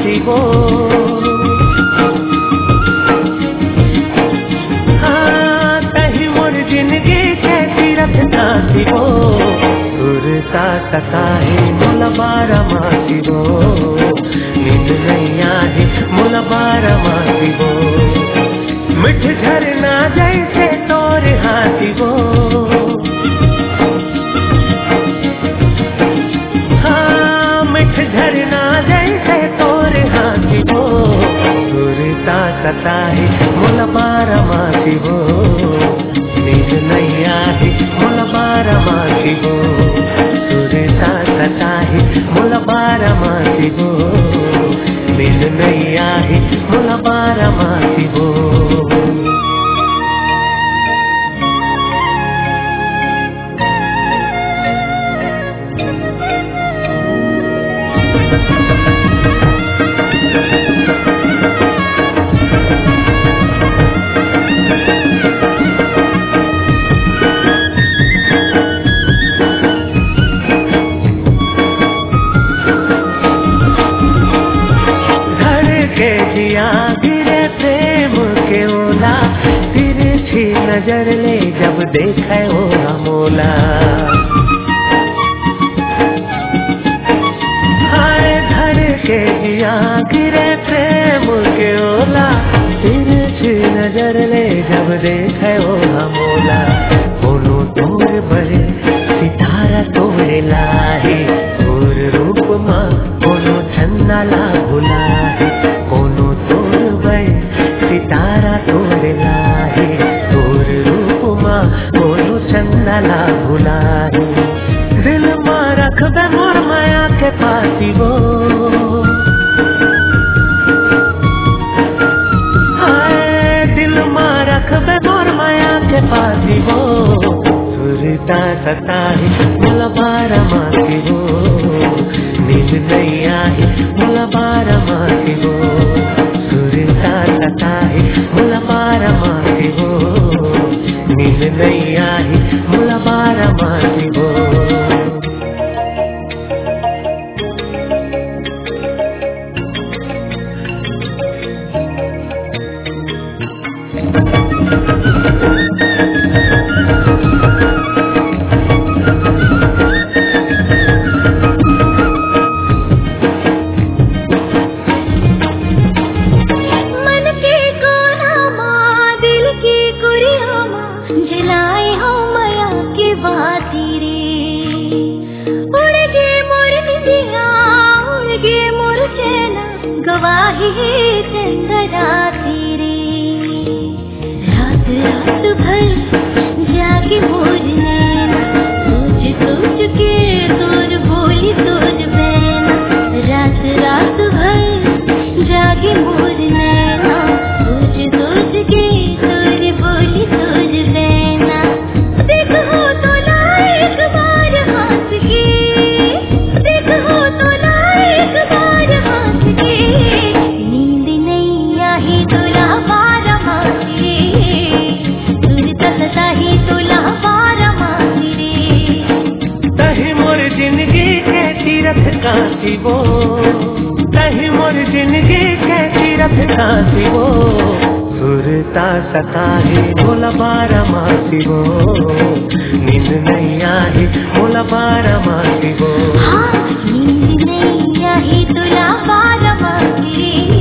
मासिबो हाँ तही मोर जिंदगी के तीरथ नासिबो सुरता सताहे मोला बारा मासिबो नींद नहीं आए मोला बारा मासिबो मिठ झरना जैसे तोर हासिबो झरना जैसे तोर हासिबो सुरता सताहे मोला बारा मासिबो नींद नहीं आए मोला बारा मासिबो सुरता सताहे मोला बारा मासिबो नींद नहीं आए मोला बारा मासिबो गिरे प्रेम के ओला तिरछी नजर ले जब देखे ओ मोला हाय धर के जिया गिरे प्रेम के ओला तिरछी नजर ले जब देखे ओ मोला कोनो तोर बड़े सितारा तोरे लाहे तोर रूप माँ कोनो छन्ना ला भुला सितारा तोर लाहे तोर रूप माँ कोनो चंदला भुलाहे दिल माँ रख बे मोर माया के पासिबो हाय दिल माँ रख बे मोर माया के पासिबो सुरता सताहे मोला बारा मासिबो नींद नहीं आए मोला बारा मासिबो सुरता सताहे मोला बारा मासिबो नींद नहीं आए मोला बारा मासिबो गवाही चंद्राती रे रात रात भर जाके मोर नैना सोच सोच के तोर बोली तोर बैना रात रात भर जाके मोर नैना सोच सोच के तोर बोली तोर बैना देखो तो लायक बार हंस के देखो तो लायक बार हंस के नींद नहीं आही तुला बारा मासी सुरता सताही तुला बारा मासी तही मोर जिंदगी के तीरथ कासिबो तही मोर जिंदगी के तीरथ कासिबो सुरता सताहे मोला बारा मासिबो नींद नहीं आए मोला बारा मासिबो हाँ नींद नहीं आही तुला बारा मासी